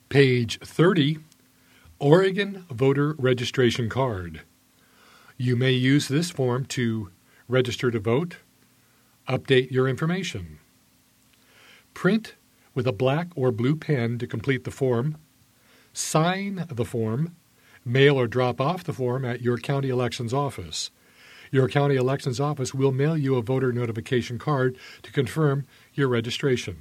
Page 30, Oregon Voter Registration Card. You may use this form to register to vote, update your information, print with a black or blue pen to complete the form, sign the form, mail or drop off the form at your county elections office. Your county elections office will mail you a voter notification card to confirm your registration.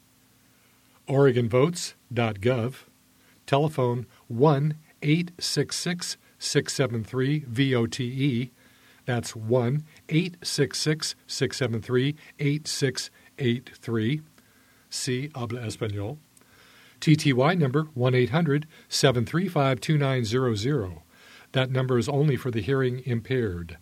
OregonVotes.gov, telephone 1-866-673-VOTE. That's 1-866-673-8683. Si habla español. TTY number 1-800-735-2900. That number is only for the hearing impaired.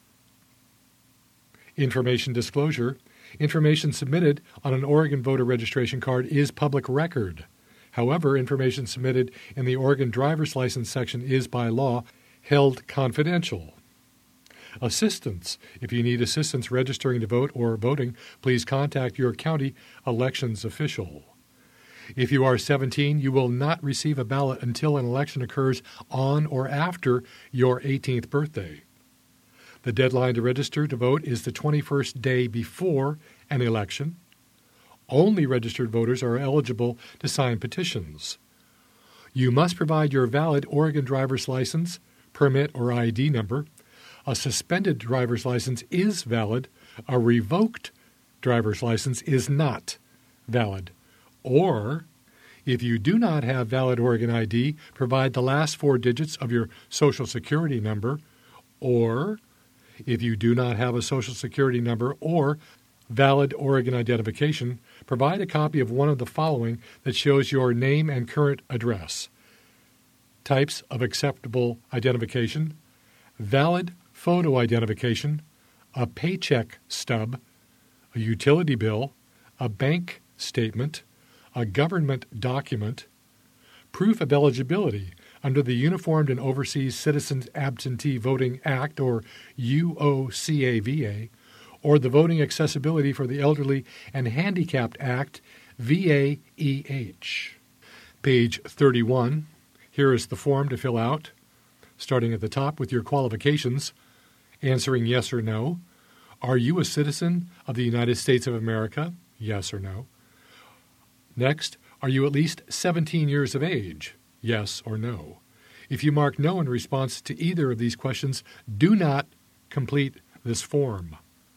Information disclosure. Information submitted on an Oregon voter registration card is public record. However, information submitted in the Oregon driver's license section is by law held confidential. Assistance. If you need assistance registering to vote or voting, please contact your county elections official. If you are 17, you will not receive a ballot until an election occurs on or after your 18th birthday. The deadline to register to vote is the 21st day before an election. Only registered voters are eligible to sign petitions. You must provide your valid Oregon driver's license, permit, or ID number. A suspended driver's license is valid. A revoked driver's license is not valid. Or, if you do not have valid Oregon ID, provide the last 4 digits of your Social Security number. Or, if you do not have a Social Security number or valid Oregon identification, provide a copy of one of the following that shows your name and current address. Types of acceptable identification: valid photo identification, a paycheck stub, a utility bill, a bank statement, a government document, proof of eligibility under the Uniformed and Overseas Citizens Absentee Voting Act, or UOCAVA, or the Voting Accessibility for the Elderly and Handicapped Act, VAEH. Page 31. Here is the form to fill out, starting at the top with your qualifications, answering yes or no. Are you a citizen of the United States of America? Yes or no. Next, are you at least 17 years of age? Yes or no. If you mark no in response to either of these questions, do not complete this form.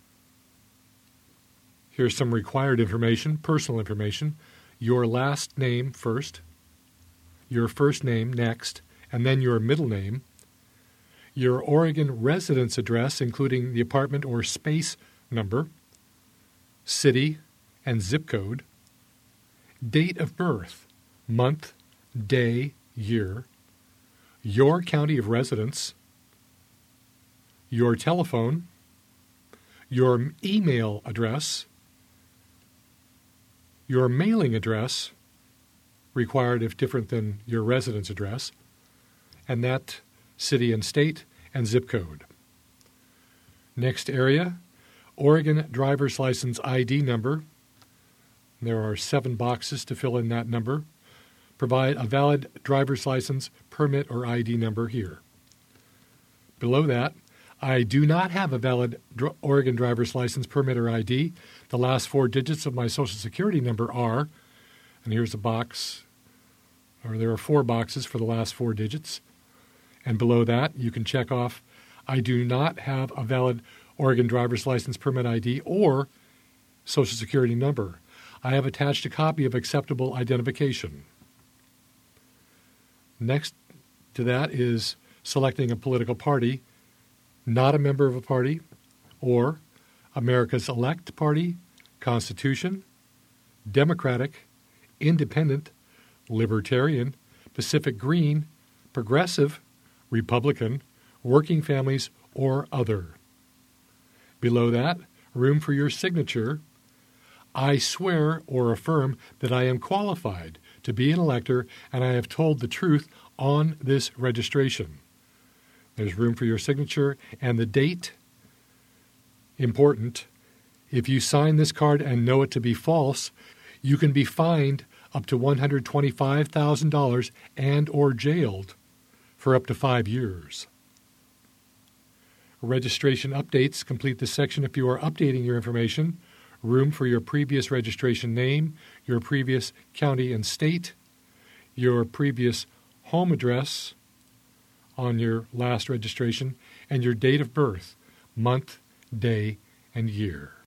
Here's some required information, personal information. Your last name first, your first name next, and then your middle name. Your Oregon residence address, including the apartment or space number, city and zip code, date of birth, month, day, year, your county of residence, your telephone, your email address, your mailing address, required if different than your residence address, and that city and state and zip code. Next area, Oregon driver's license ID number. There are 7 boxes to fill in that number. Provide a valid driver's license, permit, or ID number here. Below that, I do not have a valid Oregon driver's license, permit, or ID. The last 4 digits of my Social Security number are, and here's a box, or there are 4 boxes for the last 4 digits. And below that, you can check off, I do not have a valid Oregon driver's license, permit, ID, or Social Security number. I have attached a copy of acceptable identification. Next to that is selecting a political party, not a member of a party, or America's Elect Party, Constitution, Democratic, Independent, Libertarian, Pacific Green, Progressive, Republican, Working Families, or Other. Below that, room for your signature. I swear or affirm that I am qualified to be an elector and I have told the truth on this registration. There's room for your signature and the date. Important. If you sign this card and know it to be false, you can be fined up to $125,000 and or jailed for up to 5 years. Registration updates complete this section if you are updating your information, room for your previous registration name, your previous county and state, your previous home address on your last registration, and your date of birth, month, day, and year.